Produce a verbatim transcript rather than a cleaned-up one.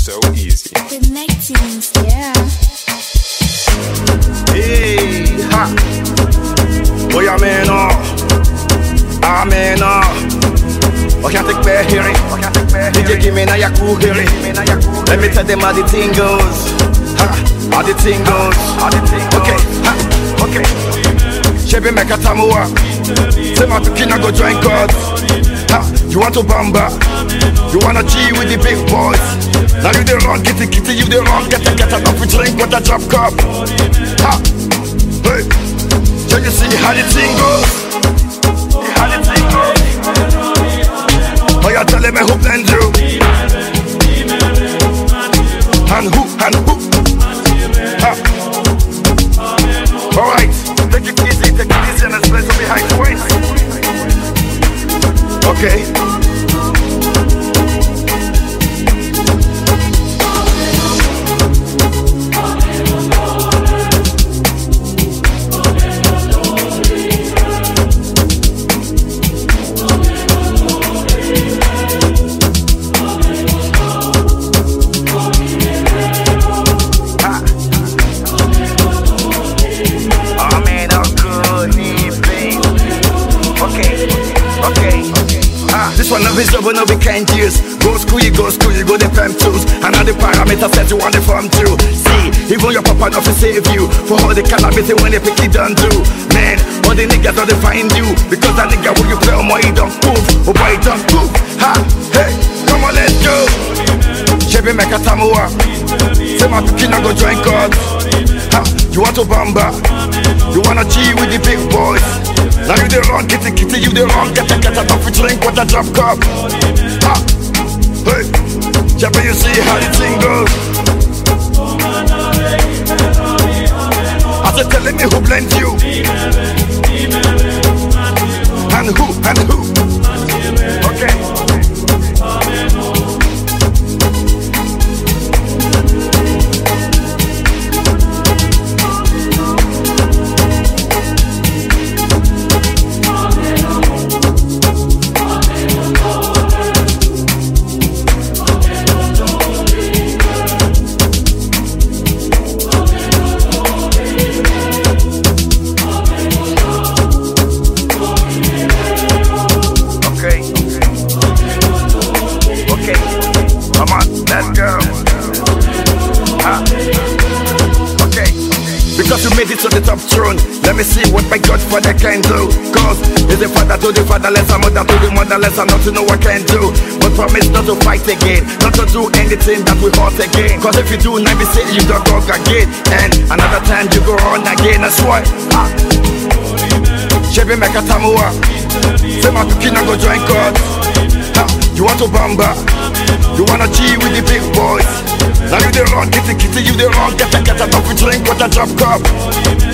so easy. Connecting, yeah. Hey, ha. Boy, I'm in awe. I'm in awe. I can't take back hearing. D J give me now your cool hearing. Let me tell them how the thing goes. Ha, how the thing goes. Okay, ha, okay. Chebe meka tamua. Say my tukina go join God. Ha, you want to bamba? You wanna G with the big boys? Now you the wrong, kitty kitty, you the wrong, get a get a coffee drink with a drop cup. Ha, hey, so you see how the thing goes? How the thing goes? Oh, you're telling me who blend you? And who, and who? Ha. Alright, take it easy, take it easy and let's play some behind the waist. Okay. This one of his over no we can't use. Go school, you go school, you go the fem tools. And all the parameters set you want the form too. See, even your papa not to save you. For all the cannabis when they pick it done do. Man, all the niggas don't find you. Because that nigga when you play on my don't move. Oh boy, don't move. Ha, hey, come on, let's go. Chebe meka tamua. Say my tukina go join God. Ha, you want to bamba? You wanna G with the big boys? Now you the wrong, kitty kitty, you the wrong, get a get a coffee drink with a drop cup. Ha, hey, Chebe, you see how the thing goes? I said telling me who blends you. And who, and who? Okay. Because you made it to the top throne. Let me see what my Godfather can do. Cause he's the father to the fatherless, a mother to the motherless, and not to know what can do. But promise not to fight again, not to do anything that will hurt again. Cause if you do, now be say you don't go again. And another time you go on again, that's why. Ah. Chebe meka tamua. Say my tukina go join God. Ha. You want to bamba? You wanna G with the big boys? Now you the wrong, kitty kitty, you the wrong, get a get a coffee drink with a drop cup.